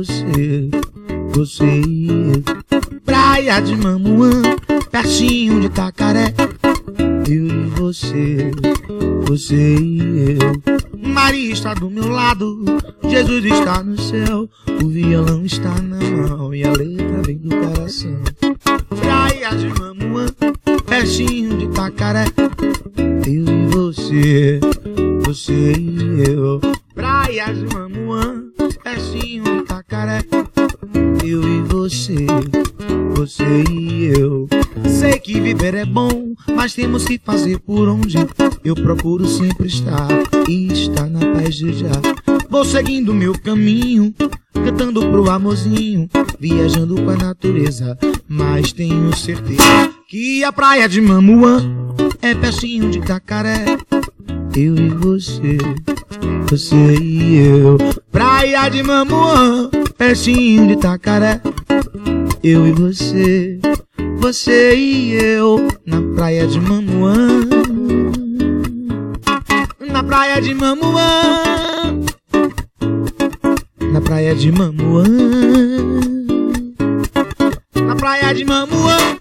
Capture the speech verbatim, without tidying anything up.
você, você e eu. Praia de Mamuã, pertinho de Itacaré, eu e você, você e eu. Maria está do meu lado, Jesus está no céu, o violão está na mão e a letra vem do coração. Praia de Mamuã, pertinho de Itacaré, eu e você, você e eu. Praia de Mamuã, pertinho de Itacaré, eu e você, você e eu. Sei que viver é bom, mas temos que fazer por onde. Eu procuro sempre estar e estar na paz de já. Vou seguindo meu caminho, cantando pro amorzinho, viajando com a natureza, mas tenho certeza que a praia de Mamuã é pertinho de Itacaré, eu e você, você e eu. Praia de Mamuã, pertinho de Itacaré, eu e você, você e eu. Na praia de Mamuã, na praia de Mamuã, na praia de Mamuã, na praia de Mamuã.